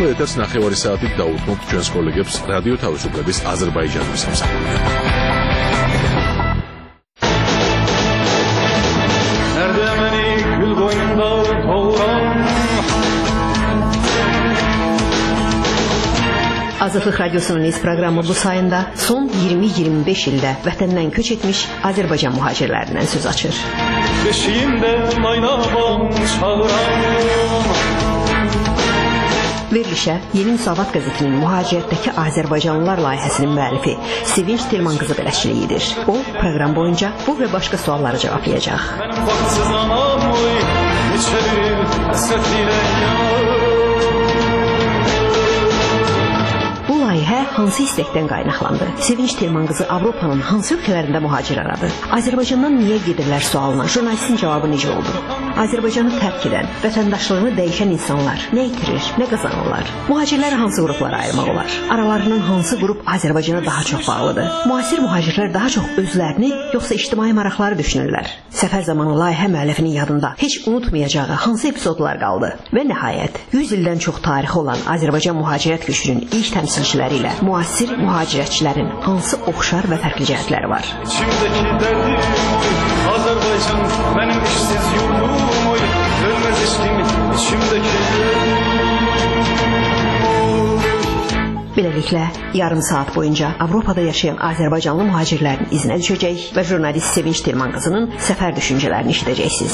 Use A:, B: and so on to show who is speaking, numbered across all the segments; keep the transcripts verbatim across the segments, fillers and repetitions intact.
A: ახლა ეთერს ნახევარი საათით დაუთმობთ ჩვენს კოლეგებს რადიო თავისუფლების აზერბაიჯანის სამსახურიდან.
B: Azadlıq Radyosu'nun iz programı bu sayında son iyirmi iyirmi beş ildə vətəndən köç etmiş Azərbaycan muhacirlərindən söz açır. Verilişə Yeni Müsavat qəzetinin mühacirətdəki Azərbaycanlılar layihəsinin müəllifi Sevinç Tilmanqızı bələşçiliyi edir. O, proqram boyunca bu və başqa sualları cavablayacaq. Bu layihə hansı istəkdən qaynaqlandı? Sevinç Tilmanqızı Avropanın hansı ölkələrində mühacir aradı? Azərbaycandan niyə gedirlər sualına jurnalistin cavabı necə oldu? Azərbaycanı tərk edən, vətəndaşlığını dəyişən insanlar nə itirir, nə qazanırlar? Mühacirləri hansı qruplara ayırmaq olar? Aralarından hansı qrup Azərbaycana daha çox bağlıdır? Müasir mühacirlər daha çox özlərini, yoxsa ictimai maraqları düşünürlər? Səfər zamanı layihə müəllifinin yadında heç unutmayacağı hansı epizodlar qaldı? Və nəhayət, yüz ildən çox tarixi olan Azərbaycan mühacirət köçünün ilk təmsilçiləri ilə müasir mühacirətçilərin hansı oxşar və fərqli cəhətləri var? İçimdəki dərdim Azərbaycan mənim işsiz yurdum oy ölməz eşkim içimdəki Beləliklə, yarım saat boyunca Avropada yaşayan Azərbaycanlı mühacirlərin izinə düşəcək və jurnalist Sevinç Tilmanqızının səfər düşüncələrini eşidəcəksiniz.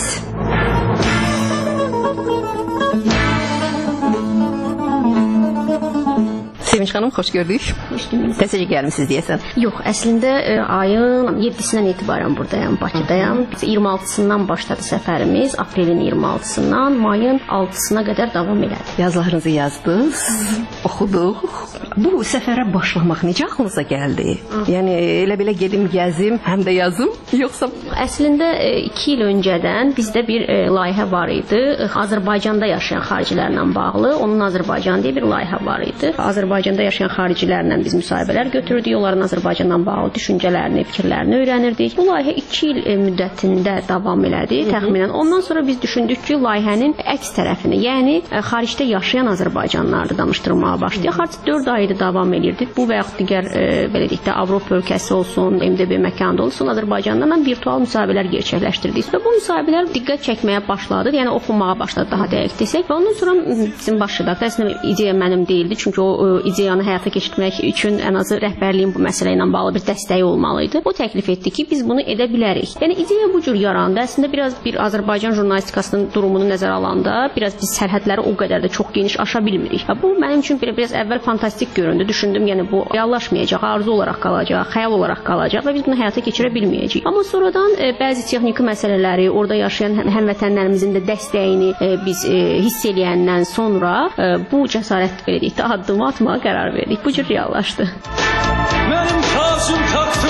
B: Sevinç xanım, xoş gördük.
C: Xoş gördük.
B: Təzəcə gəlmisiniz deyəsən.
C: Yox, əslində ayın yedisindən etibarən buradayam, Bakıdayam. iyirmi altısından başladı səfərimiz, aprelin iyirmi altısından mayın altısına qədər davam elədi.
B: Yazılarınızı yazdınız, oxuduq. Bu səfərə başlamaq necə ağlınıza gəldi? Yəni elə belə gedim, gəzim, həm də yazım, yoxsa?
C: Əslində iki il öncədən bizdə bir layihə var idi. Azərbaycanda yaşayan xaricilərlə bağlı. Onun Azərbaycan deyə bir layihə var idi. Azərbaycanda yaşayan xaricilərlə biz müsahibələr götürdük. Onların Azərbaycandan bağlı düşüncələrini, fikirlərini öyrənirdik. Bu layihə iki il müddətində davam elədi təxminən. Ondan sonra biz düşündük ki, layihənin əks tərəfini, yəni xaricdə yaşayan Azərbaycanlıları danışdırmağa başlayaq. Xaric dörd ayda davam edirdi. Bu və yaxud digər belə deyək də Avropa ölkəsi olsun, M D B məkanda olsun, Azərbaycandan virtual müsahibələr gerçəkləşdirdik. Və bu müsahibələr diqqət çəkməyə başladı, yəni oxunmağa başladı daha dəqiq desək. Və ondan sonra bizim baş redaktor, əslində ideya mənim deyildi, çünki o ideyanı həyata keçirmək üçün ən azı rəhbərliyin bu məsələ ilə bağlı bir dəstəyi olmalı idi. O təklif etdi ki, biz bunu edə bilərik. Yəni ideya bu cür yarandı. Əslində biraz bir Azərbaycan jurnalistikasının durumunu nəzərə alanda, biraz biz sərhədləri o qədər də çox geniş aşa bilmirik. Bu mənim üçün biraz əvvəl fantastik göründü. Düşündüm, yəni bu reallaşmayacaq, arzu olaraq qalacaq, xəyal olaraq qalacaq və biz bunu həyata keçirə bilməyəcəyik. Amma sonradan e, bəzi texniki məsələləri, orada yaşayan həmvətənlərimizin də dəstəyini e, biz e, hiss eləyəndən sonra e, bu cəsarət belə deyək də addımı atmağa qərar verdik. Bu cür reallaşdı. Mənim taşım taxtım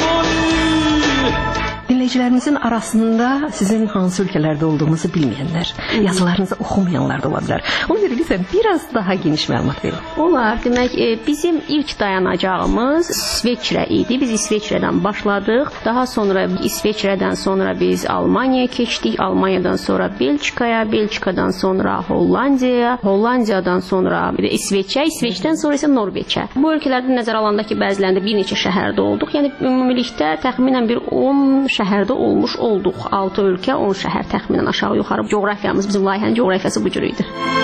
B: Dinləyicilərimizin arasında sizin hansı ölkələrdə olduğunuzu bilməyənlər, yazılarınızı oxumayanlar da ola bilər. Ona görə lütfən biraz daha geniş məlumat verin.
C: Olar. Demək, bizim ilk dayanacağımız İsveçrə idi. Biz İsveçrədən başladıq. Daha sonra İsveçrədən sonra biz Almaniyaya keçdik. Almaniyadan sonra Belçikaya, Belçikadan sonra Hollandiyaya, Hollandiyadan sonra İsveçə, İsveçdən sonra isə Norveçə. Bu ölkələrdə nəzərə alanda ki, bəzilərində bir neçə şəhərdə olduq. Yəni ümumilikdə təxminən bir on şəhərdə olmuş olduq. altı ölkə, on şəhər təxminən aşağı-yuxarı. Coğrafiyamız, bizim layihənin coğrafiyası bu cür idi.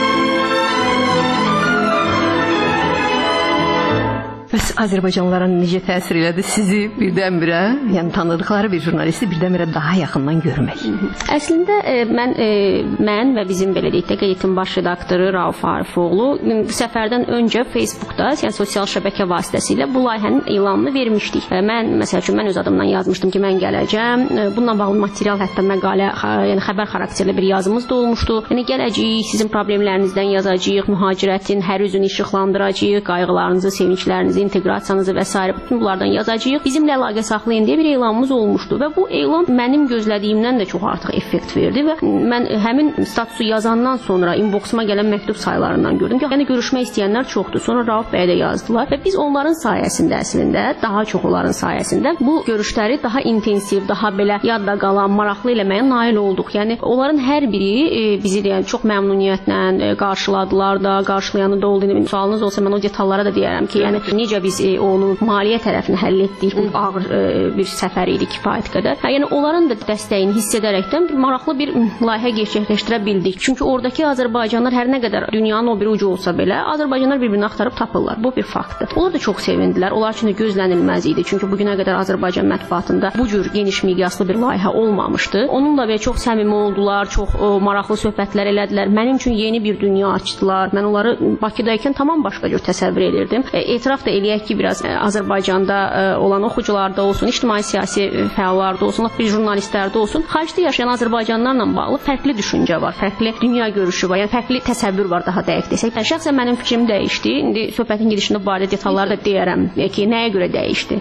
B: Bəs Azərbaycanlılara necə təsir elədi sizi birdən-birə, yəni tanıdıqları bir jurnalisti birdən-birə daha yaxından görmək?
C: Əslində e, mən e, mən və bizim belə deyək də qəzetin baş redaktoru Rauf Arifoğlu səfərdən öncə Facebookda, yəni sosial şəbəkə vasitəsilə bu layihənin elanını vermişdik. E, mən məsəl üçün mən öz adımdan yazmışdım ki, mən gələcəm. E, bununla bağlı material, hətta məqalə, yəni xəbər xarakterli bir yazımız da olmuşdu. Yəni gələcəyik, sizin problemlərinizdən yazacağıq, mühacirətin hər üzünü işıqlandıracağıq, qayğılarınızı, sevinclərinizi inteqrasiya miqrasiyanızı və s. bütün bunlardan yazacağıq. Bizimlə əlaqə saxlayın deyə bir elanımız olmuşdu və bu elan mənim gözlədiyimdən də çox artıq effekt verdi və mən həmin statusu yazandan sonra inboxuma gələn məktub saylarından gördüm ki, yəni görüşmək istəyənlər çoxdur. Sonra Rauf bəyə də yazdılar və biz onların sayəsində əslində, daha çox onların sayəsində bu görüşləri daha intensiv, daha belə yadda qalan, maraqlı eləməyə nail olduq. Yəni onların hər biri e, bizi yəni çox məmnuniyyətlə e, qarşıladılar da, qarşılayanı da oldu. Sualınız olsa mən o detallara da deyərəm ki, yəni necə biz e, onun maliyyə tərəfini həll etdik. Bu ağır e, bir səfər idi kifayət qədər. Hə, yəni onların da dəstəyini hiss edərəkdən bir maraqlı bir layihə gerçəkləşdirə bildik. Çünki oradakı Azərbaycanlar hər nə qədər dünyanın o bir ucu olsa belə, Azərbaycanlar bir-birini axtarıb tapırlar. Bu bir faktdır. Onlar da çox sevindilər. Onlar üçün də gözlənilməz idi. Çünki bu günə qədər Azərbaycan mətbuatında bu cür geniş miqyaslı bir layihə olmamışdı. Onunla belə çox səmimi oldular, çox o, maraqlı söhbətlər elədilər. Mənim üçün yeni bir dünya açdılar. Mən onları Bakıdaykən tamam başqa cür təsəvvür edirdim. E, etiraf da eləyək ki, biraz e, Azərbaycanda e, olan oxucularda olsun, ictimai-siyasi e, fəallarda olsun, bir jurnalistlərdə olsun, xaricdə yaşayan Azərbaycanlarla bağlı fərqli düşüncə var, fərqli dünya görüşü var, yəni fərqli təsəvvür var daha dəqiq desək. Yəni, şəxsən mənim fikrim dəyişdi. İndi söhbətin gedişində bu barədə detalları da deyərəm ki, nəyə görə dəyişdi.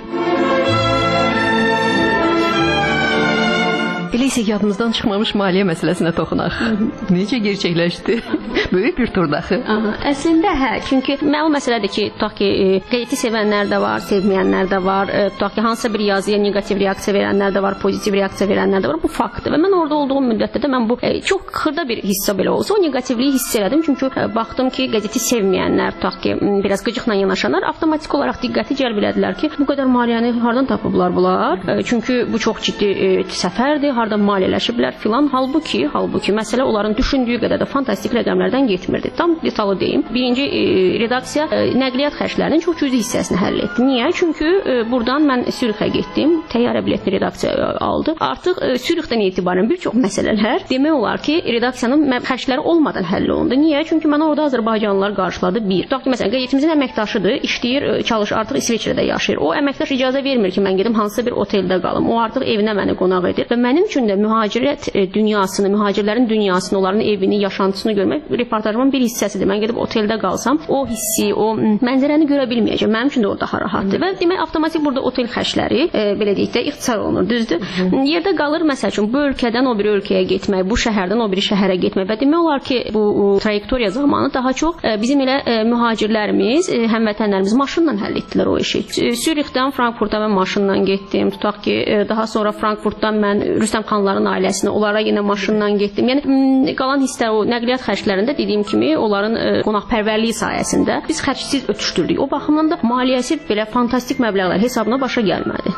B: Elə isə yadımızdan çıxmamış maliyyə məsələsinə toxunaq. Necə gerçəkləşdi? Böyük bir turdaxı.
C: Aha, əslində hə, çünki məlum məsələdir ki, tutaq ki, qəzeti sevənlər də var, sevməyənlər də var, tutaq ki, hansısa bir yazıya neqativ reaksiya verənlər də var, pozitiv reaksiya verənlər də var. Bu faktdır və mən orada olduğum müddətdə də mən bu çox xırda bir hissə belə olsa, o neqativliyi hiss elədim. Çünki baxdım ki, qəzeti sevməyənlər, tutaq ki, biraz qıcıqla yanaşanlar avtomatik olaraq diqqəti cəlb elədilər ki, bu qədər maliyyəni hardan tapıblar bunlar? Çünki bu çox ciddi səfərdir. Hardan maliyyələşiblər filan. Halbuki, halbuki məsələ onların düşündüyü qədər də fantastik rəqəmlərdən getmirdi. Tam detalı deyim. Birinci e, redaksiya e, nəqliyyat xərclərinin çox cüzi hissəsini həll etdi. Niyə? Çünki e, buradan mən Sürixə getdim. Təyyarə biletli redaksiya e, aldı. Artıq e, Sürixdən etibarən bir çox məsələlər demək olar ki, redaksiyanın xərcləri olmadan həll olundu. Niyə? Çünki mənə orada Azərbaycanlılar qarşıladı. Bir. Tutaq ki, məsələn, qəzetimizin əməkdaşıdır, işləyir, çalışır, artıq İsveçrədə yaşayır. O əməkdaş icazə vermir ki, mən gedim hansısa bir oteldə qalım. O artıq evinə məni qonaq edir və mənim üçün də mühacirət dünyasını, mühacirlərin dünyasını, onların evini, yaşantısını görmək reportajımın bir hissəsidir. Mən gedib oteldə qalsam, o hissi, o mənzərəni görə bilməyəcəm. Mənim üçün də o daha rahatdır. Və demək avtomatik burada otel xərcləri, e, belə deyək də ixtisar olunur, düzdür? Yerdə qalır məsəl üçün bu ölkədən o bir ölkəyə getmək, bu şəhərdən o bir şəhərə getmək və demək olar ki, bu trayektoriya zamanı daha çox e, bizim elə e, mühacirlərimiz, e, həmvətənlərimiz maşınla həll etdilər o işi. Sürixdən Frankfurta mən maşınla getdim. Tutaq ki, e, daha sonra Frankfurtdan mən Rüstəm xanların ailəsinə, onlara yenə maşınla getdim. Yəni qalan hisslər o nəqliyyat xərclərində dediyim kimi onların e, qonaqpərvərliyi sayəsində biz xərcsiz ötüşdürdük. O baxımdan da maliyyəsi belə fantastik məbləğlər hesabına başa gəlmədi.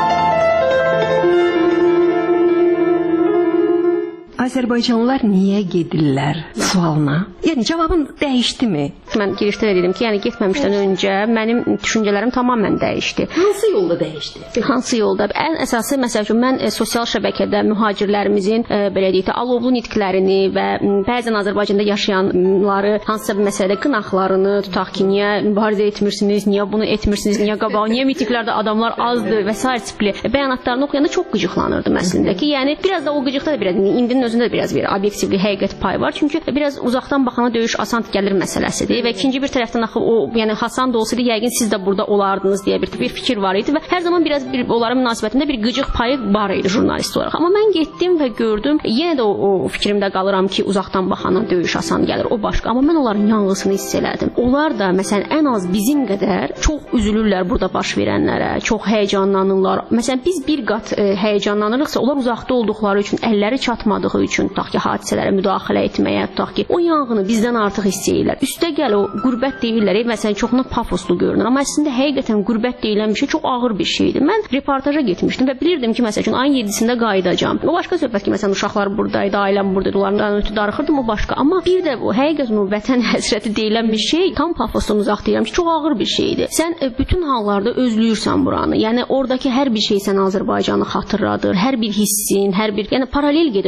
B: Azərbaycanlılar niyə gedirlər sualına? Yəni cavabın dəyişdimi?
C: Mən girişdə də dedim ki, yəni getməmişdən öncə mənim düşüncələrim tamamilə dəyişdi.
B: Hansı yolda dəyişdi?
C: Hansı yolda? Ən əsası məsəl üçün mən e, sosial şəbəkədə mühacirlərimizin e, belə deyək də alovlu nitqlərini və bəzən Azərbaycanda yaşayanları hansısa bir məsələdə qınaqlarını, tutaq ki, niyə mübarizə etmirsiniz, niyə bunu etmirsiniz, niyə qabağa, niyə mitinglərdə adamlar azdır və s. tipli bəyanatlarını oxuyanda çox qıcıqlanırdım əslində ki, yəni biraz da o qıcıqda da biraz indinin özündə də biraz bir obyektivlik, həqiqət payı var. Çünki biraz uzaqdan baxana döyüş asan gəlir məsələsidir və ikinci bir tərəfdən axı o, yəni Hasan da olsaydı yəqin siz də burada olardınız deyə bir, bir fikir var idi və hər zaman biraz bir onların münasibətində bir qıcıq payı var idi jurnalist olaraq. Amma mən getdim və gördüm, yenə də o, o fikrimdə qalıram ki, uzaqdan baxana döyüş asan gəlir, o başqa. Amma mən onların yanğısını hiss elədim. Onlar da məsələn ən az bizim qədər çox üzülürlər burada baş verənlərə, çox həyəcanlanırlar. Məsələn biz bir qat e, həyəcanlanırıqsa, onlar uzaqda olduqları üçün, əlləri çatmadığı üçün tutaq ki, hadisələrə müdaxilə etməyə, tutaq ki, o yanğını bizdən artıq hiss edirlər. Üstə gəl o qürbət deyirlər, məsələn çoxuna pafoslu görünür, amma əslində həqiqətən qürbət deyilən bir şey çox ağır bir şeydir. Mən reportaja getmişdim və bilirdim ki, məsələn ayın yeddisində qayıdacağam. O başqa söhbət ki, məsələn uşaqlar buradaydı, ailəm buradaydı, onlardan ötürü darıxırdım, o başqa. Amma bir də bu həqiqətən o vətən həsrəti deyilən bir şey tam pafosdan uzaq deyirəm ki, çox ağır bir şeydir. Sən e, bütün hallarda özləyirsən buranı. Yəni oradakı hər bir şey sənə Azərbaycanı xatırladır, hər bir hissin, hər bir, yəni paralel gedir bütün hisslər.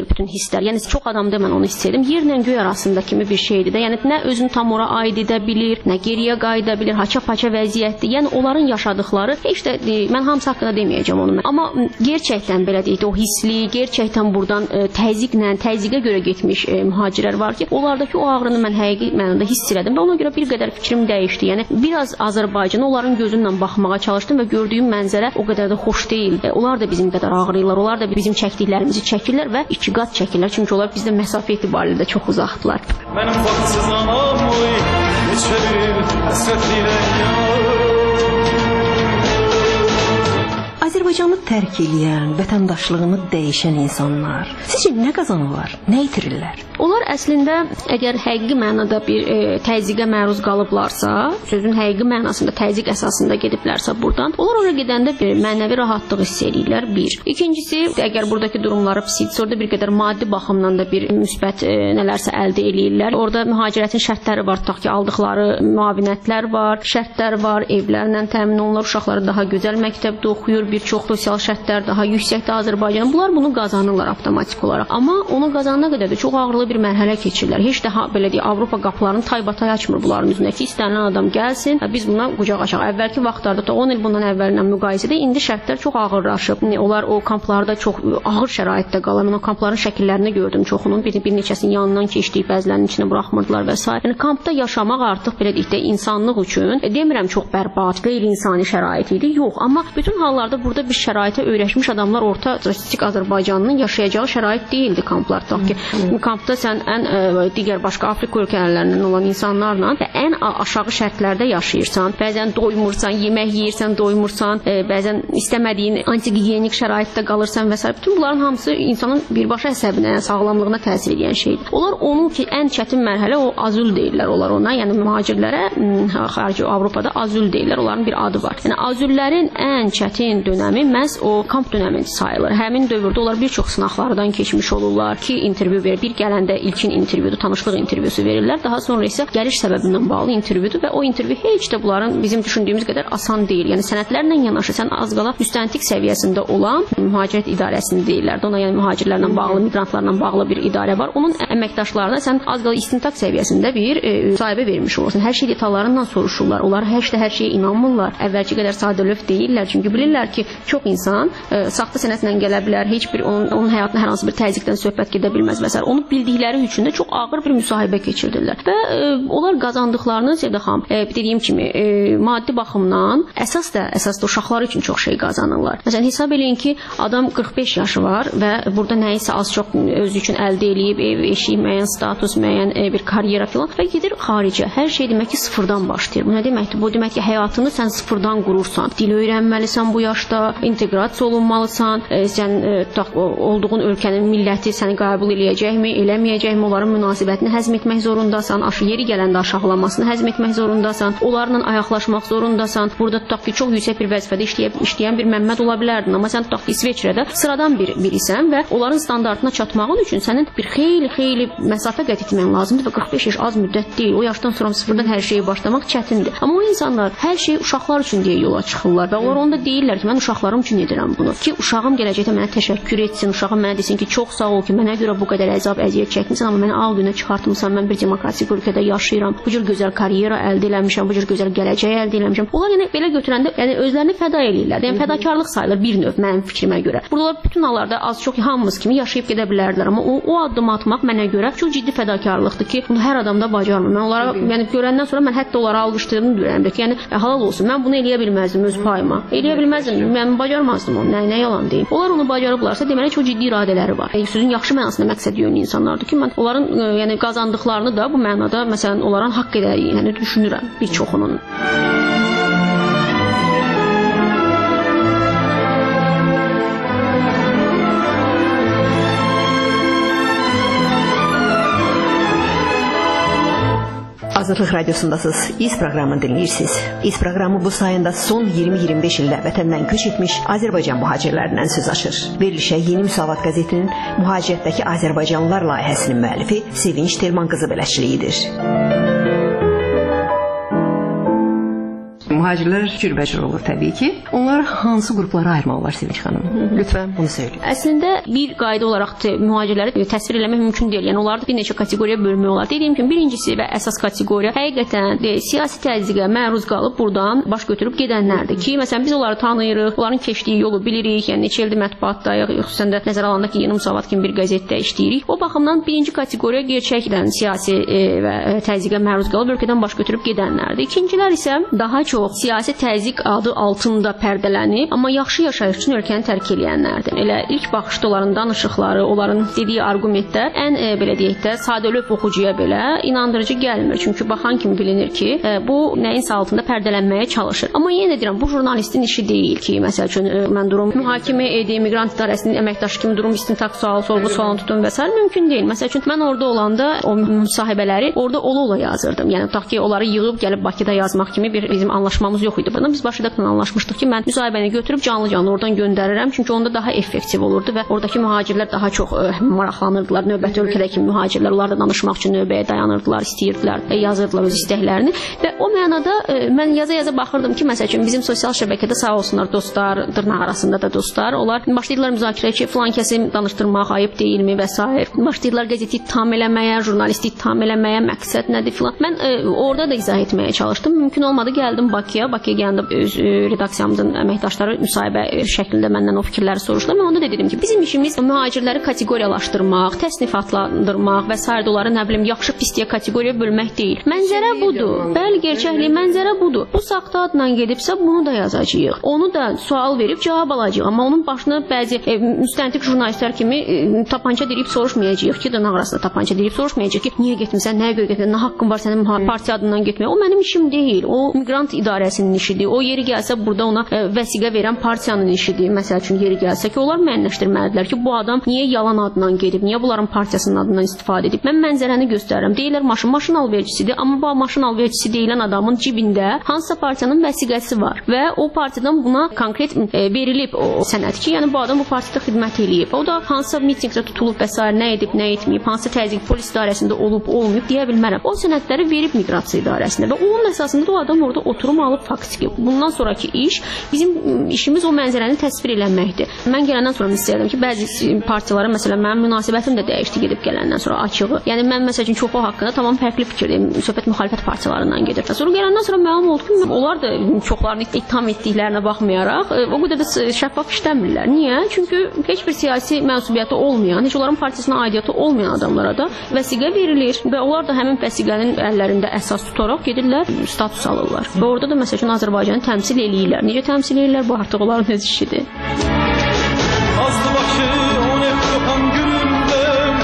C: hisslər. Yəni çox adamda mən onu hiss edim. Yerlə göy arasında kimi bir şeydir də. Yəni nə özünü tam ora aid edə bilir, nə geriyə qayıda bilir, haça-paça vəziyyətdir. Yəni onların yaşadıkları heç də mən hamısı haqqında deməyəcəm onu. Amma gerçəkdən belə deyək, o hissli, gerçəkdən buradan e, təzyiqlə, təzyiqə görə getmiş e, mühacirlər var ki, onlardakı o ağrını mən həqiqi mənada hiss elədim və ona görə bir qədər fikrim dəyişdi. Yəni biraz Azərbaycana onların gözündən baxmağa çalışdım və gördüyüm mənzərə o qədər də xoş deyil. E, onlar da bizim qədər ağrıyırlar, onlar da bizim çəkdiklərimizi çəkirlər və iki qat çəkirlər. Çünki onlar bizdə məsafə etibarilə də çox uzaqdılar.
D: Mənim vaxtsız anam oy, neçədir əsrətlilə
B: Azərbaycanı tərk edən, vətəndaşlığını dəyişən insanlar sizcə nə qazanırlar, nə itirirlər?
C: Onlar əslində əgər həqiqi mənada bir e, təzyiqə məruz qalıblarsa, sözün həqiqi mənasında təzyiq əsasında gediblərsə buradan, onlar ora gedəndə bir mənəvi rahatlıq hiss edirlər, bir. İkincisi, əgər buradakı durumları pisdirsə, orada bir qədər maddi baxımdan da bir müsbət e, nələrsə əldə edirlər. Orada mühacirətin şərtləri var, tutaq ki, aldıqları müavinətlər var, şərtlər var, evlərlə təmin olunur, uşaqları daha gözəl məktəbdə oxuyur, bir çox sosial şərtlər daha yüksəkdir Azərbaycan. Bunlar bunu qazanırlar avtomatik olaraq. Amma onu qazanana qədər də çox ağırlı bir mərhələ keçirlər. Heç də belə deyək, Avropa qapılarını taybatay açmır bunların üzünə ki, istənilən adam gəlsin, biz buna qucaq açaq. Əvvəlki vaxtlarda da on il bundan əvvəlinlə müqayisədə indi şərtlər çox ağırlaşıb. Onlar o kamplarda çox ağır şəraitdə qalır. Mən o kampların şəkillərini gördüm çoxunun. Bir, bir neçəsinin yanından keçdiyi, bəzilərinin içinə buraxmırdılar və s. Yəni kampda yaşamaq artıq belə deyək də insanlıq üçün e, demirəm çox bərbad, qeyri-insani şərait idi. Yox, amma bütün hallarda burada bir şəraitə öyrəşmiş adamlar orta statistik Azərbaycanının yaşayacağı şərait deyildi kamplar. Tutaq ki, kampda sən ən ə, digər başqa Afrika ölkələrindən olan insanlarla və ən aşağı şərtlərdə yaşayırsan, bəzən doymursan, yemək yeyirsən, doymursan, ə, bəzən istəmədiyin antigigiyenik şəraitdə qalırsan və s. Bütün bunların hamısı insanın birbaşa əsəbinə, yəni sağlamlığına təsir edən şeydir. Onlar onun ki, ən çətin mərhələ o azül deyirlər onlar ona, yəni mühacirlərə xarici Avropada azül deyirlər, onların bir adı var. Yəni azüllərin ən çətin dönəmi məhz o kamp dönəmi sayılır. Həmin dövrdə onlar bir çox sınaqlardan keçmiş olurlar ki, intervyu verir, bir gələndə ilkin intervyudur, tanışlıq intervyusu verirlər. Daha sonra isə gəliş səbəbindən bağlı intervyudur və o intervyu heç də bunların bizim düşündüyümüz qədər asan deyil. Yəni sənədlərlə yanaşı sən az qala müstəntiq səviyyəsində olan mühacirət idarəsini deyirlər. Ona yəni mühacirlərlə bağlı, miqrantlarla bağlı bir idarə var. Onun əməkdaşlarına sən az qala istintaq səviyyəsində bir e, sahibə vermiş olursan. Hər şey detallarından soruşurlar. Onlar heç də hər şeyə inanmırlar. Əvvəlki qədər sadəlöv deyirlər. Çünki bilirlər ki, çox insan e, saxta sənədlə gələ bilər. Heç bir onun, onun həyatına hər hansı bir təzyiqdən söhbət gedə bilməz və s. Onu bildikləri üçün də çox ağır bir müsahibə keçirdirlər. Və e, onlar qazandıqlarını Sevda xanım, e, dediyim kimi e, maddi baxımdan əsas da əsas da uşaqlar üçün çox şey qazanırlar. Məsələn, hesab eləyin ki, adam qırx beş yaşı var və burada nəyisə az çox özü üçün əldə eləyib, ev, eşik, müəyyən status, müəyyən e, bir karyera filan və gedir xaricə. Hər şey demək ki, sıfırdan başlayır. Bu nə deməkdir? Bu demək ki, həyatını sən sıfırdan qurursan. Dil öyrənməlisən bu yaşda, inteqrasiya olunmalısan, e, sən e, tutaq, olduğun ölkənin milləti səni qəbul eləyəcəkmi, eləməyəcəkmi, onların münasibətini həzm etmək zorundasan, aşı yeri gələndə aşağılamasını həzm etmək zorundasan, onlarla ayaqlaşmaq zorundasan. Burada tutaq ki, çox yüksək bir vəzifədə işləyə, işləyən bir Məmməd ola bilərdin, amma sən tutaq ki, İsveçrədə sıradan bir birisən və onların standartına çatmağın üçün sənin bir xeyli-xeyli məsafə qət etmən lazımdır və qırx beş yaş az müddət deyil. O yaşdan sonra sıfırdan hər şeyi başlamaq çətindir. Amma o insanlar hər şey uşaqlar üçün deyə yola çıxırlar və onlar onu da deyirlər ki, mən uşaqlarım üçün edirəm bunu. Ki uşağım gələcəkdə mənə təşəkkür etsin, uşağım mənə desin ki, çox sağ ol ki, mənə görə bu qədər əzab, əziyyət çəkmisən, amma məni ağ günə çıxartmısan, mən bir demokratik ölkədə yaşayıram, bu cür gözəl karyera əldə eləmişəm, bu cür gözəl gələcək əldə eləmişəm. Onlar yəni belə götürəndə, yəni özlərini fəda eləyirlər. Yəni fədakarlıq sayılır bir növ mənim fikrimə görə. Burada bütün hallarda az çox hamımız kimi yaşayıb gedə bilərdilər, amma o, o addım atmaq mənə görə çox ciddi fədakarlıqdır ki, bunu hər adam da bacarmır. Mən onlara, yəni görəndən sonra mən hətta onlara alqışladığımı görürəm ki, yəni halal olsun, mən bunu eləyə bilməzdim öz payıma. Eləyə bilməzdim, mən bacarmazdım onu. Nə, nə yalan deyim. Onlar onu bacarıblarsa, deməli çox ciddi iradələri var. Yəni sözün yaxşı mənasında məqsəd yönlü insanlardır ki, mən onların ə, yəni qazandıqlarını da bu mənada məsələn onların haqq edəyi, yəni düşünürəm bir çoxunun.
B: Azadlıq Radiosundasınız. İz proqramını dinləyirsiniz. İz proqramı bu sayında son iyirmi iyirmi beş ildə vətəndən köç etmiş Azərbaycan mühacirlərindən söz açır. Verilişə Yeni Müsavat qəzetinin mühacirətdəki Azərbaycanlılar layihəsinin müəllifi Sevinç Telman qızı bələdçiliyidir. mühacirlər cürbəcür olur təbii ki. Onları hansı qruplara ayırmaq olar Sevinç xanım? Lütfən bunu söyləyin.
C: Əslində bir qayda olaraq mühacirləri təsvir eləmək mümkün deyil. Yəni onları bir neçə kateqoriyaya bölmək olar. Dediyim kimi birincisi və əsas kateqoriya həqiqətən de, siyasi təzyiqə məruz qalıb buradan baş götürüb gedənlərdir ki, məsələn biz onları tanıyırıq, onların keçdiyi yolu bilirik. Yəni neçə ildir mətbuatdayıq, xüsusən də nəzərə alanda ki, Yeni Müsavat kimi bir qəzetdə işləyirik. O baxımdan birinci kateqoriya gerçəkdən siyasi e, və təzyiqə məruz qalıb ölkədən baş götürüb gedənlərdir. İkincilər isə daha çox siyasi təzyiq adı altında pərdələnib, amma yaxşı yaşayış üçün ölkəni tərk edənlərdir. Elə ilk baxışda onların danışıqları, onların dediyi arqumentlər ən e, belə deyək də sadəlövh oxucuya belə inandırıcı gəlmir. Çünki baxan kimi bilinir ki, e, bu nəyinsə altında pərdələnməyə çalışır. Amma yenə deyirəm, bu jurnalistin işi deyil ki, məsəl üçün e, mən durum mühakimə edeyim, miqrant idarəsinin əməkdaşı kimi durum istintaq sualı, sorğu sualını tutum və s. mümkün deyil. Məsəl üçün mən orada olanda o müsahibələri orada ola-ola yazırdım. Yəni tutaq ki, onları yığıb gəlib Bakıda yazmaq kimi bir bizim anlaşmamız yox idi. Bundan biz Başıdakla anlaşmışdıq ki, mən müsahibəni götürüb canlı-canlı oradan göndərirəm, çünki onda daha effektiv olurdu və oradakı mühacirlər daha çox ə, maraqlanırdılar. Növbəti ölkədəki mühacirlər onlar da danışmaq üçün növbəyə dayanırdılar, istəyirdilər, ə, yazırdılar öz istəklərini və o mənada ə, mən yaza-yaza baxırdım ki, məsəl üçün bizim sosial şəbəkədə sağ olsunlar dostlar, dırnaq arasında da dostlar, onlar başlayırlar müzakirəyə ki, filan kəsi danışdırmaq ayıb deyilmi və s. Başlayırlar qəzeti ittiham eləməyə, jurnalisti ittiham eləməyə, məqsəd nədir filan. Mən ə, orada da izah etməyə çalışdım. Mümkün olmadı, gəldim Bakıya. Bakıya gələndə öz ə, redaksiyamızın əməkdaşları müsahibə şəklində məndən o fikirləri soruşdular. Mən onda da dedim ki, bizim işimiz mühacirləri kateqoriyalaşdırmaq, təsnifatlandırmaq və s. onları nə bilim yaxşı pisliyə kateqoriya bölmək deyil. Mənzərə budur. Bəli, gerçəklik mənzərə budur. Bu saxta adla gedibsə bunu da yazacağıq. Onu da sual verib cavab alacağıq. Amma onun başına bəzi e, müstəntiq jurnalistlər kimi e, tapança dirib soruşmayacağıq ki, dırnaq arasında tapança dirib soruşmayacağıq ki, niyə getmisən, nəyə görə getmisən, nə haqqın var sənin partiya adından getməyə. O mənim işim deyil. O miqrant idarəsinin işidir. O yeri gəlsə burada ona e, vəsiqə verən partiyanın işidir. Məsəl üçün yeri gəlsə ki, onlar müəyyənləşdirməlidirlər ki, bu adam niyə yalan adından gedib, niyə bunların partiyasının adından istifadə edib. Mən mənzərəni göstərirəm. Deyirlər maşın maşın alvericisidir, amma bu maşın alvericisi deyilən adamın cibində hansısa partiyanın vəsiqəsi var və o partiyadan buna konkret e, verilib o sənəd ki, yəni bu adam bu partiyada xidmət eləyib. O da hansısa mitinqdə tutulub və s. nə edib, nə etməyib, hansısa təzyiq polis idarəsində olub, olmayıb deyə bilmərəm. O sənədləri verib miqrasiya idarəsinə və onun əsasında da o adam orada oturum alıb faktiki. Bundan sonraki iş bizim işimiz o mənzərəni təsvir eləməkdir. Mən gələndən sonra istəyirəm ki, bəzi partiyalara məsələn mənim münasibətim də dəyişdi gedib gələndən sonra açığı. Yəni mən məsəl üçün çoxu haqqında tamam fərqli fikirdəyim. Söhbət müxalifət partiyalarından gedir. Sonra gələndən sonra məlum oldu ki, onlar da çoxlarını ittiham etdiklərinə baxmayaraq o qədər də şəffaf işləmirlər. Niyə? Çünki heç bir siyasi mənsubiyyəti olmayan, heç onların partiyasına aidiyyəti olmayan adamlara da vəsiqə verilir və onlar da həmin vəsiqənin əllərində əsas tutaraq gedirlər, status alırlar. Və orada da məsəl üçün Azərbaycanı təmsil eləyirlər. Necə təmsil eləyirlər? Bu artıq onların öz işidir.
D: Azdı başı on hep kopan gülümden.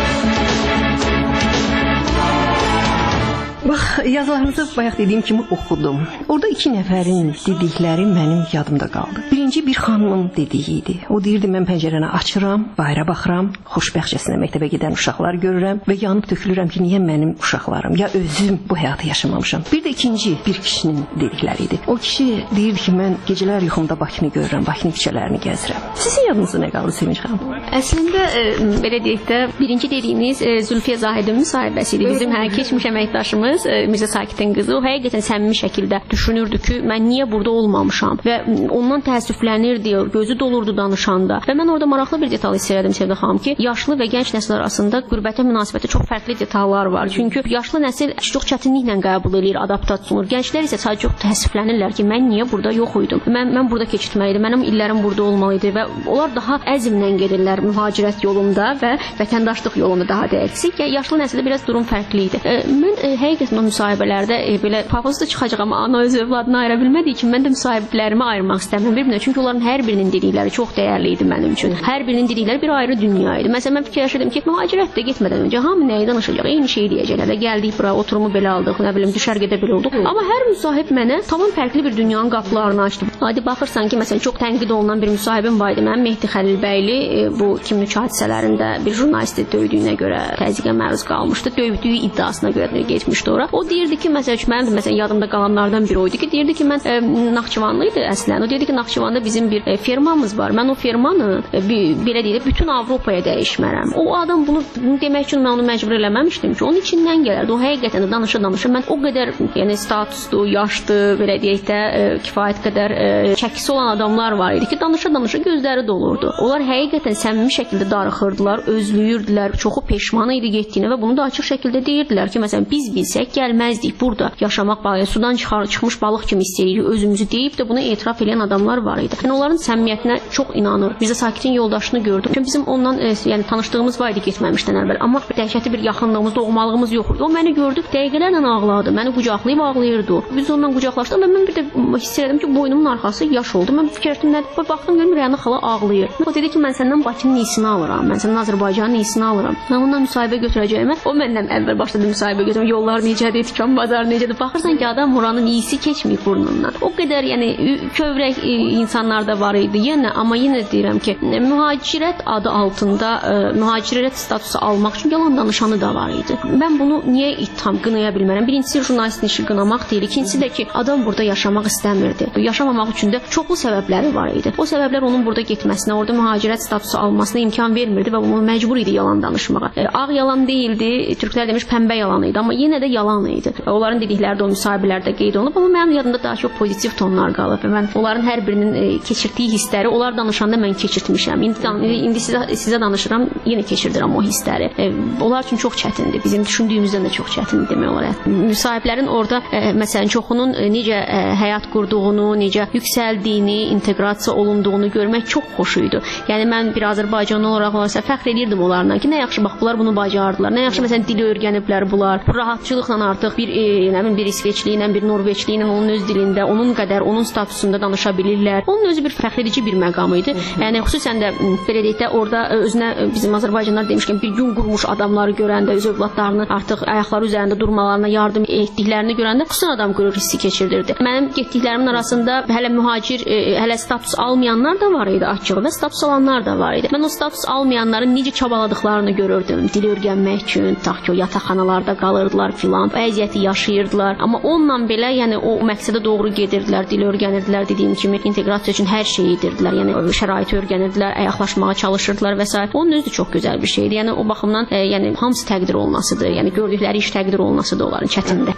B: Bax, yazılarınızı bayaq dediyim kimi oxudum. Orada iki nəfərin dedikləri mənim yadımda qaldı. Birinci bir xanımın dediyi idi. O deyirdi, mən pəncərəni açıram, bayıra baxıram, xoşbəxtcəsinə məktəbə gedən uşaqlar görürəm və yanıb tökülürəm ki, niyə mənim uşaqlarım, ya özüm bu həyatı yaşamamışam. Bir də ikinci bir kişinin dedikləri idi. O kişi deyirdi ki, mən gecələr yuxumda Bakını görürəm, Bakının küçələrini gəzirəm. Sizin yadınızda nə qaldı Sevinç xanım?
C: Əslində e, belə deyək də, birinci dediyiniz e, Zülfiyə Zahidin müsahibəsi idi. Bizim hər keçmiş əməkdaşımız Mirzə Sakit'in qızı o həqiqətən səmimi şəkildə düşünürdü ki, mən niyə burada olmamışam və ondan təəssüflənirdi, gözü dolurdu danışanda. Və mən orada maraqlı bir detal hiss elədim Sevda xanım ki, yaşlı və gənc nəsil arasında qürbətə münasibətdə çox fərqli detallar var. Çünki yaşlı nəsil çox çətinliklə qəbul edir, adaptasiya olunur. Gənclər isə sadəcə çox təəssüflənirlər ki, mən niyə burada yox idim? Mən mən burada keçirməliydim, mənim illərim burada olmalı idi və onlar daha əzmlə gedirlər mühacirət yolunda və vətəndaşlıq yolunda daha dəqiqsi. Yaşlı nəsildə biraz durum fərqli idi. Mən həqiqətən o müsahibələrdə e, belə pafosda çıxacaq, amma ana öz övladını ayıra bilmədiyi üçün mən də müsahiblərimi ayırmaq istəmirəm bir-birinə. Çünki onların hər birinin dedikləri çox dəyərli idi mənim üçün. Hər birinin dedikləri bir ayrı dünya idi. Məsələn, mən fikirləşirdim ki, mühacirətdə getmədən öncə hamı nəyi danışacaq? Eyni şeyi deyəcəklər də, gəldik bura, oturumu belə aldıq, nə bilim, düşərgədə belə olduq. Amma hər müsahib mənə tamam fərqli bir dünyanın qapılarını açdı. Adi baxırsan ki, məsələn, çox tənqid olunan bir müsahibim var idi. Mənim Mehdi Xəlilbəyli bu iki bin üç hadisələrində bir jurnalisti döydüyünə görə təzyiqə məruz qalmışdı. Dövdüyü iddiasına görə getmişdi ora. O deyirdi ki, məsələn, mənim məsələn yadımda qalanlardan biri o idi ki, deyirdi ki, mən e, Naxçıvanlı idi əslən. O deyirdi ki, Naxçıvanda bizim bir e, firmamız var. Mən o firmanı e, bir, belə deyək, bütün Avropaya dəyişmərəm. O adam bunu, bunu demək üçün mən onu məcbur eləməmişdim ki, onun içindən gələrdi. O həqiqətən də danışa-danışa mən o qədər, yəni statuslu, yaşlı, belə deyək də e, kifayət qədər e, çəkisi olan adamlar var idi ki, danışa-danışa gözləri dolurdu. Onlar həqiqətən səmimi şəkildə darıxırdılar, özlüyürdülər, çoxu peşman idi getdiyinə və bunu da açıq şəkildə deyirdilər ki, məsələn, biz bilsək gəlməzdik burada yaşamaq, sudan çıxar, çıxmış balıq kimi istəyirik özümüzü deyib də bunu etiraf edən adamlar var idi. Yəni onların səmimiyyətinə çox inanır. Mirzə Sakitin yoldaşını gördüm. Çünki bizim ondan e, yəni tanışdığımız var idi getməmişdən əvvəl, amma dəhşətli bir yaxınlığımız, doğmalığımız yox idi. O məni gördü, dəqiqələrlə ağladı. Məni qucaqlayıb ağlayırdı. Biz onunla qucaqlaşdıq və mən bir də hiss elədim ki, boynumun arxası yaş oldu. Mən fikirləşdim, nədir? Baxdım görüm Rəna xala ağlayır. O dedi ki, mən səndən Bakının iyisini alıram. Mən səndən Azərbaycanın iyisini alıram. Mən ondan müsahibə götürəcəyəm. O məndən əvvəl başladı müsahibə götürmə. Yollar necədir, tikan bazar necədir? Baxırsan ki, adam oranın iyisi keçməyib burnundan. O qədər yəni kövrək insanlar da var idi. Yenə amma yenə deyirəm ki, mühacirət adı altında ə, mühacirət statusu almaq üçün yalan danışanı da var idi. Mən bunu niyə ittiham qınaya bilmərəm? Birincisi jurnalistin işi qınamaq deyil. İkincisi də ki, adam burada yaşamaq istəmirdi. Yaşamamaq üçün də çoxlu səbəbləri var idi. O səbəblər onun burada getməsinə, orada mühacirət statusu almasına imkan vermirdi və bunu məcbur idi yalan danışmağa. Ə, ağ yalan deyildi, türklər demiş pəmbə yalan idi, amma yenə də yalan idi. Onların dedikləri də o müsahibələrdə qeyd olunub, amma mənim yadımda daha çox pozitiv tonlar qalıb və mən onların hər birinin e, keçirdiyi hissləri onlar danışanda mən keçirtmişəm. İndi, indi sizə, sizə danışıram, yenə keçirdirəm o hissləri. E, onlar üçün çox çətindir. Bizim düşündüyümüzdən də çox çətindir demək olar. Müsahiblərin orada e, məsələn çoxunun e, necə e, həyat qurduğunu, necə yüksəldiyini, inteqrasiya olunduğunu görmək çox xoş idi. Yəni mən bir Azərbaycanlı olaraq olarsa fəxr edirdim onlarla ki, nə yaxşı bax bunlar bunu bacardılar. Nə yaxşı məsələn dili öyrəniblər bunlar. Bu rahatçılıqla artıq bir e, nə bilim bir İsveçli ilə, bir Norveçli ilə onun öz dilində, onun qədər, onun statusunda danışa bilirlər. Onun özü bir fəxr edici bir məqam idi. Yəni xüsusən də belə deyək də orada özünə bizim Azərbaycanlılar demişkən bir gün qurmuş adamları görəndə, öz övladlarını artıq ayaqları üzərində durmalarına yardım etdiklərini görəndə xüsusən adam qürur hissi keçirdirdi. Mənim getdiklərimin arasında hələ mühacir, e, hələ status almayanlar da var idi açığı və status alanlar da var idi. Mən o status almayanların necə çabaladıklarını görürdüm. Dil öyrənmək üçün, ta ki o yataqxanalarda qalırdılar filan, əziyyəti yaşayırdılar. Amma onunla belə, yəni o məqsədə doğru gedirdilər, dil öyrənirdilər, dediyim kimi inteqrasiya üçün hər şeyi edirdilər. Yəni şəraiti öyrənirdilər, ayaqlaşmağa çalışırdılar və s. Onun özü də çox gözəl bir şeydir. Yəni o baxımdan e, yəni hamısı təqdir olunasıdır. Yəni gördükləri iş təqdir olunasıdır onların çətindir.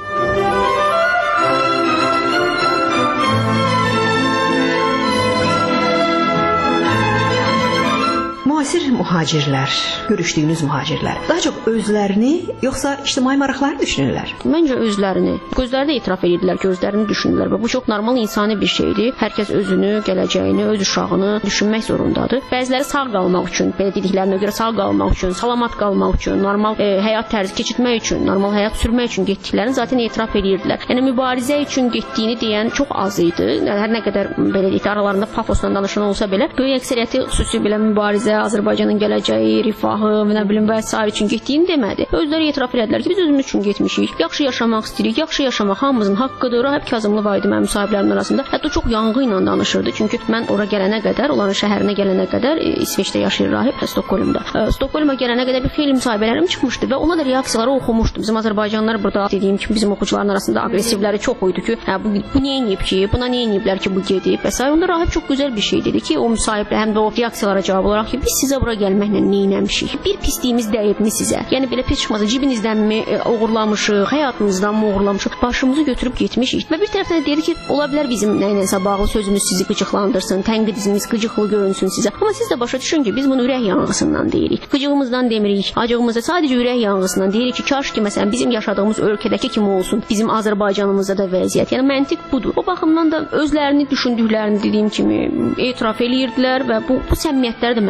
B: Müasir mühacirlər, görüşdüyünüz mühacirlər daha çox özlərini yoxsa ictimai maraqlarını düşünürlər?
C: Məncə özlərini. Gözləri də etiraf edirdilər ki, özlərini düşünürlər və bu çox normal insani bir şeydir. Hər kəs özünü, gələcəyini, öz uşağını düşünmək zorundadır. Bəziləri sağ qalmaq üçün, belə dediklərinə görə sağ qalmaq üçün, salamat qalmaq üçün, normal e, həyat tərzi keçirmək üçün, normal həyat sürmək üçün getdiklərini zaten etiraf edirdilər. Yəni mübarizə üçün getdiyini deyən çox az idi. Hər nə qədər belə deyək, aralarında pafosla danışan olsa belə, böyük əksəriyyəti xüsusi belə mübarizə, Azərbaycanın gələcəyi, rifahı, nə bilim və sair üçün getdiyini demədi. Özləri etiraf etdilər ki, biz özümüz üçün getmişik. Yaxşı yaşamaq istəyirik. Yaxşı yaşamaq hamımızın haqqıdır. Rahib Kazımlı var idi mənim müsahiblərimin arasında. Hətta çox yanğı ilə danışırdı. Çünki mən ora gələnə qədər, onların şəhərinə gələnə qədər e, İsveçdə yaşayır rahib, Stokholmda. E, Stokholma gələnə qədər bir xeyli müsahibələrim çıxmışdı və ona da reaksiyaları oxumuşdum. Bizim Azərbaycanlılar burada dediyim kimi bizim oxucuların arasında aqressivləri çox idi ki, hə bu bu nə edib ki, buna nə ediblər ki, bu gedib və s. Onda rahib çox gözəl bir şey dedi ki, o müsahiblə həm də o reaksiyalara cavab olaraq ki, biz sizə bura gəlməklə nə etmişik? Bir pisliyimiz dəyibmi sizə? Yəni belə pis çıxmasa cibinizdən oğurlamışıq, həyatınızdan mı oğurlamışıq? Başımızı götürüb getmişik. Və bir tərəfdən də deyir ki, ola bilər bizim nə ilə bağlı sözümüz sizi qıcıqlandırsın, tənqidimiz qıcıqlı görünsün sizə. Amma siz də başa düşün ki, biz bunu ürək yanğısından deyirik. Qıcığımızdan demirik, acığımızda sadəcə ürək yanğısından deyirik ki, kaş ki məsələn bizim yaşadığımız ölkədəki kimi olsun, bizim Azərbaycanımızda da vəziyyət. Yəni məntiq budur. O baxımdan da özlərini düşündüklərini dediyim kimi etiraf eləyirdilər və bu bu səmimiyyətlər də mənə çox xoş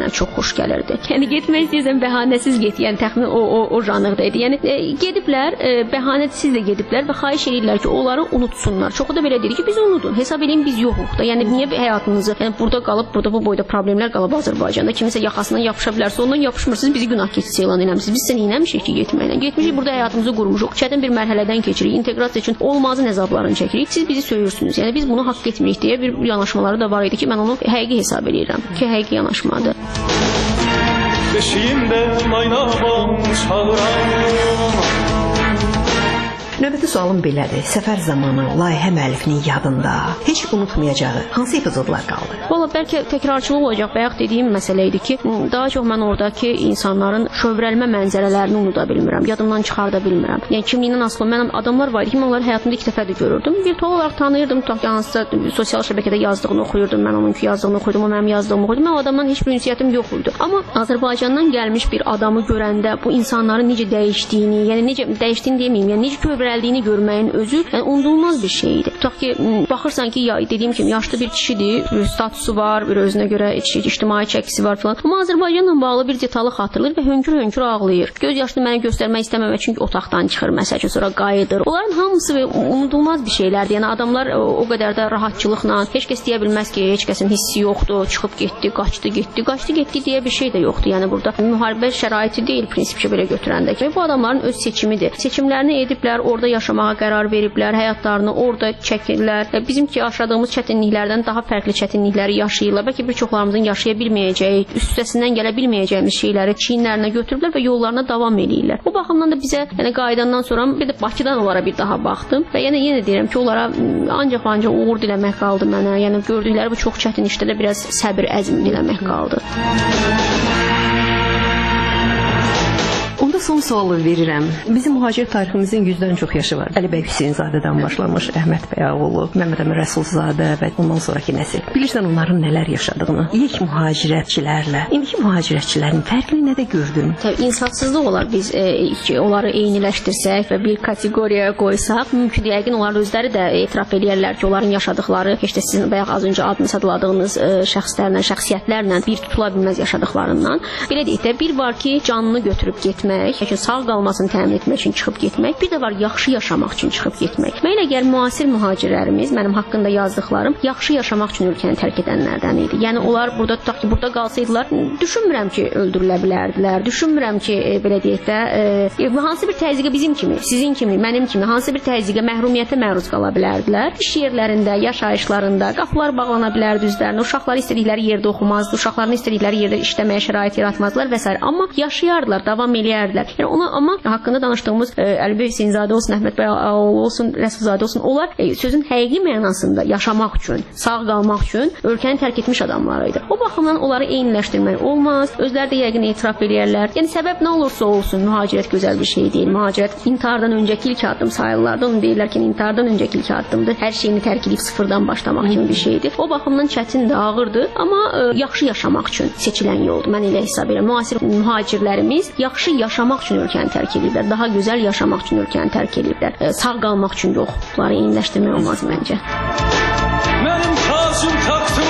C: xoş gəlirdi. Yəni getmək istəyirsən bəhanəsiz get. Yəni təxminən o o o janrda idi. Yəni e, gediblər, e, bəhanəsiz də gediblər və xahiş edirlər ki, onları unutsunlar. Çoxu da belə deyir ki, biz unudun. Hesab edin biz yoxuq da. Yəni niyə həyatınızı, yəni burada qalıb, burada bu boyda problemlər qalıb Azərbaycanda. Kimisə yaxasından yapışa bilərsə, ondan yapışmırsınız, bizi günah keçisi elan eləmisiniz. Biz sən eləmişik ki, getməklə. Getmişik, burada həyatımızı qurmuşuq. Çətin bir mərhələdən keçirik. İnteqrasiya üçün olmazın əzablarını çəkirik. Siz bizi söyürsünüz. Yəni biz bunu haqq etmirik deyə bir yanaşmaları da var idi ki, mən onu həqiqi hesab edirəm ki, həqiqi yanaşmadır.
D: Beşiyimdə maynavan çağıran.
B: Növbəti sualım belədir. Səfər zamanı layihə müəllifinin yadında heç unutmayacağı hansı epizodlar qaldı?
C: Valla bəlkə təkrarçılıq olacaq. Bayaq dediyim məsələ idi ki, daha çox mən oradakı insanların şövrəlmə mənzərələrini unuda bilmirəm, yadımdan çıxarda bilmirəm. Yəni kimliyindən asılı mənim adamlar var idi ki, mən onları həyatımda ilk dəfə də görürdüm. Virtual olaraq tanıyırdım, tutaq ki, hansısa sosial şəbəkədə yazdığını oxuyurdum, mən onun yazdığını oxuyurdum, o mənim yazdığımı oxuyurdum. Mən o adamdan heç bir ünsiyyətim yox idi. Amma Azərbaycandan gəlmiş bir adamı görəndə bu insanların necə dəyişdiyini, yəni necə dəyişdiyini deməyim, yəni necə kövrəldiyini görməyin özü yəni unudulmaz bir şey idi. Tutaq ki, baxırsan ki, ya dediyim kimi yaşlı bir kişidir, bir statusu var, bir özünə görə ictimai çəkisi var filan. Amma Azərbaycanla bağlı bir detalı xatırlayır və hönkür-hönkür ağlayır. Göz yaşını mənə göstərmək istəməmək çünki otaqdan çıxır, məsəl üçün sonra qayıdır. Onların hamısı unudulmaz bir şeylərdir. Yəni adamlar o qədər də rahatçılıqla heç kəs deyə bilməz ki, heç kəsin hissi yoxdur, çıxıb getdi, qaçdı, getdi, qaçdı, getdi deyə bir şey də yoxdur. Yəni burada müharibə şəraiti deyil prinsipcə belə götürəndə ki, bu adamların öz seçimidir. Seçimlərini ediblər, orada yaşamağa qərar veriblər, həyatlarını orada çəkirlər. Bizimki yaşadığımız çətinliklərdən daha fərqli çətinlikləri yaşayırlar. Bəlkə bir çoxlarımızın yaşaya bilməyəcəyi, üstəsindən gələ bilməyəcəyimiz şeyləri çiyinlərinə götürüblər və yollarına davam edirlər. Bu baxımdan da bizə, yəni qayıdandan sonra bir də Bakıdan onlara bir daha baxdım və yəni yenə deyirəm ki, onlara ancaq ancaq uğur diləmək qaldı mənə. Yəni gördükləri bu çox çətin işdə də biraz səbir, əzm diləmək qaldı.
B: Onda son sualı verirəm. Bizim mühacir tariximizin yüzdən çox yaşı var. Əli bəy Hüseynzadədən başlamış, Əhməd bəy oğlu, Məmməd Əmin Rəsulzadə və ondan sonraki nəsil. Bilirsən onların nələr yaşadığını, ilk mühacirətçilərlə, indiki mühacirətçilərin fərqini nədə gördün?
C: Təbii insafsızlıq olar biz e, onları eyniləşdirsək və bir kateqoriyaya qoysaq, mümkün yəqin onlar özləri də etiraf edirlər ki, onların yaşadıkları, heç də sizin bayaq az öncə adını sadladığınız e, şəxslərlə, şəxsiyyətlərlə bir tutula bilməz yaşadıklarından. Belə deyək də, bir var ki, canını götürüb getmək, çünki sağ qalmasını təmin etmək üçün çıxıb getmək, bir də var yaxşı yaşamaq üçün çıxıb getmək. Mən əgər müasir mühacirlərimiz, mənim haqqında yazdıqlarım yaxşı yaşamaq üçün ölkəni tərk edənlərdən idi. Yəni onlar burada tutaq ki, burada qalsaydılar, düşünmürəm ki, öldürülə bilərdilər. Düşünmürəm ki, e, belə deyək də, e, hansı bir təzyiqə bizim kimi, sizin kimi, mənim kimi hansı bir təzyiqə, məhrumiyyətə məruz qala bilərdilər. İş yerlərində, yaşayışlarında qapılar bağlana bilərdi üzlərinə. Uşaqları istədikləri yerdə oxumazdı, uşaqlarını istədikləri yerdə işləməyə şərait yaratmazdılar və s. Amma yaşayardılar, davam eləyərdilər. Yəni ona amma haqqında danışdığımız e, Əli bəy Hüseynzadə olsun, Əhməd bəy oğlu olsun, Rəsulzadə olsun, onlar e, sözün həqiqi mənasında yaşamaq üçün, sağ qalmaq üçün ölkəni tərk etmiş adamlar idi. O baxımdan onları eyniləşdirmək olmaz. Özləri də yəqin etiraf eləyərlər. Yəni səbəb nə olursa olsun, mühacirət gözəl bir şey deyil. Mühacirət intihardan öncəki ilk addım sayılırdı. Onu deyirlər ki, intihardan öncəki ilk addımdır. Hər şeyini tərk edib sıfırdan başlamaq kimi bir şeydir. O baxımdan çətindir, ağırdır, amma e, yaxşı yaşamaq üçün seçilən yoldur. Mən elə hesab edirəm. Müasir mühacirlərimiz yaxşı yaşamaq üçün ölkəni tərk edirlər. Daha gözəl yaşamaq üçün ölkəni tərk edirlər. E, sağ qalmaq üçün yox. Bunları eyniləşdirmək olmaz məncə.
D: Mənim taşım taxtım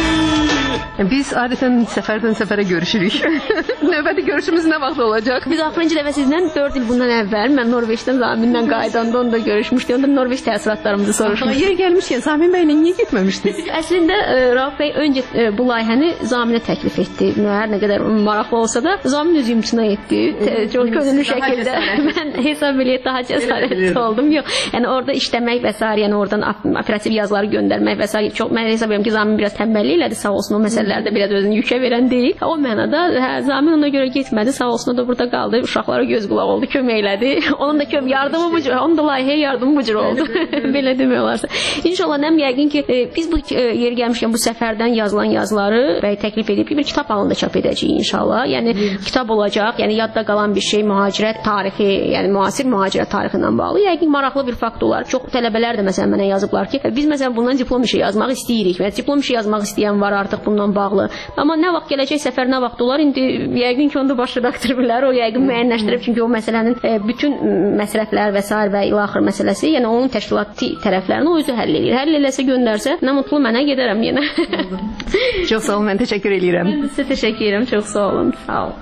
B: Biz adətən səfərdən səfərə görüşürük. Növbəti görüşümüz nə vaxt olacaq?
C: Biz axırıncı dəfə sizlə dörd il bundan əvvəl mən Norveçdən Zaminlə qaydanda onda görüşmüşdük. Onda Norveç təəssüratlarımızı soruşmuşduk.
B: Yer gəlmişkən Zamin bəylə niyə getməmişdiniz?
C: Əslində Rauf bəy öncə bu layihəni Zaminə təklif etdi. Hər nə qədər maraqlı olsa da Zamin özü imtina etdi. Çox könüllü şəkildə. Mən hesab eləyib daha cəsarətli oldum. Yox, yəni orada işləmək və s. yəni oradan operativ yazıları göndərmək və s. çox mən hesab edirəm ki, Zamin biraz tənbəllik elədi, sağ olsun o məsələlərdə biraz özünü yükə verən deyil. O mənada hə, Zamin ona görə getmədi, sağ olsun o da burada qaldı, uşaqlara göz qulaq oldu, kömək elədi. Onun da kömək yardımı bu cür, onun da layihəyə yardımı bu cür oldu. Belə demək olarsa. İnşallah nəm yəqin ki, e, biz bu e, yeri gəlmişkən bu səfərdən yazılan yazıları bəy təklif edib ki, bir kitab halında çap edəcəyik inşallah. Yəni kitab olacaq, yəni yadda qalan bir şey mühacirət tarixi, yəni müasir mühacirət tarixi ilə bağlı. Yəqin maraqlı bir fakt olar. Çox tələbələr də məsələn mənə yazıblar ki, biz məsələn bundan diplom işi yazmaq istəyirik və diplom işi yazmaq istəyən var artıq bundan bağlı. Amma nə vaxt gələcək səfər nə vaxt olar, indi yəqin ki, onda baş redaktor bilər, o yəqin müəyyənləşdirib, çünki o məsələnin e, bütün məsrəflər və sair və ila axır məsələsi, yəni onun təşkilati tərəflərini o özü həll edir. Həll eləsə, göndərsə, nə mutlu mənə, gedərəm yenə.
B: Çox sağ olun, mən təşəkkür edirəm.
C: Mən də sizə təşəkkür edirəm, çox sağ olun. Sağ olun.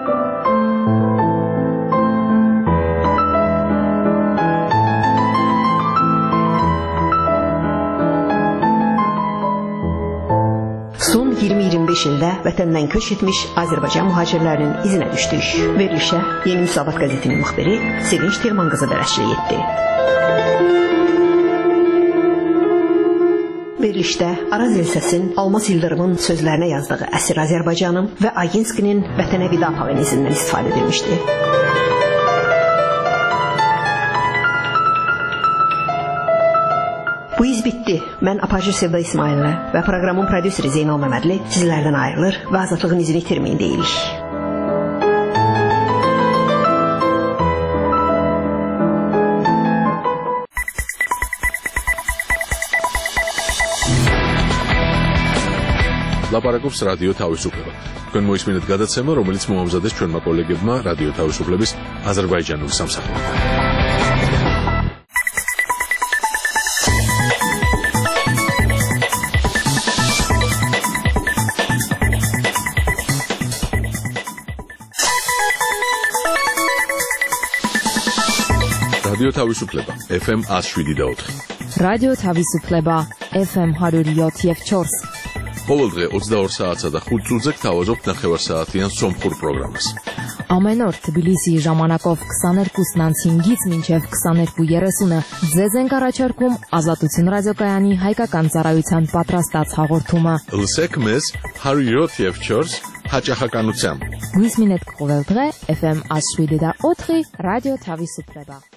B: Son iyirmi iyirmi beş ildə vətəndən köç etmiş Azərbaycan mühacirlərinin izinə düşdük. Verilişə Yeni Müsavat qəzetinin müxbiri Sevinç Telman qızı bərəçilik etdi. Verilişdə Araz Elsəsin Almaz İldırımın sözlərinə yazdığı Əsir Azərbaycanım və Aginskinin Vətənə vida pavenizindən istifadə edilmişdi. Bu iz bitdi. Mən Apajı Sevda İsmailova və proqramın prodüseri Zeynal Məmmədli sizlərdən ayrılır və azadlığın izini itirməyin deyirik.
A: ლაპარაკობს რადიო თავისუფლება. თქვენ მოისმინეთ გადაცემა, რომელიც მოამზადეს ჩვენმა კოლეგებმა რადიო თავისუფლების აზერბაიჯანული სამსახურიდან. რადიო თავისუფლება ეფ ემ one oh seven და four.
E: რადიო თავისუფლება ეფ ემ one oh seven და four.
A: ყოველ დღე ოცდაორ საათსა და ხუთ წუთზე გთავაზობთ ნახევარსაათიან სომხურ პროგრამას.
E: Ամեն օր Թբիլիսիի ժամանակով twenty-two հինգից մինչև twenty-two thirty-ը ձեզ ենք առաջարկում Ազատություն ռադիոկայանի հայկական ծառայության պատրաստած հաղորդումը։
A: Լսեք մեզ one oh seven და four հաճախականությամբ։
E: Գույս մինետ կողել დღե էֆ էմ one oh seven და four ռադիո Թավիսուպլեբա։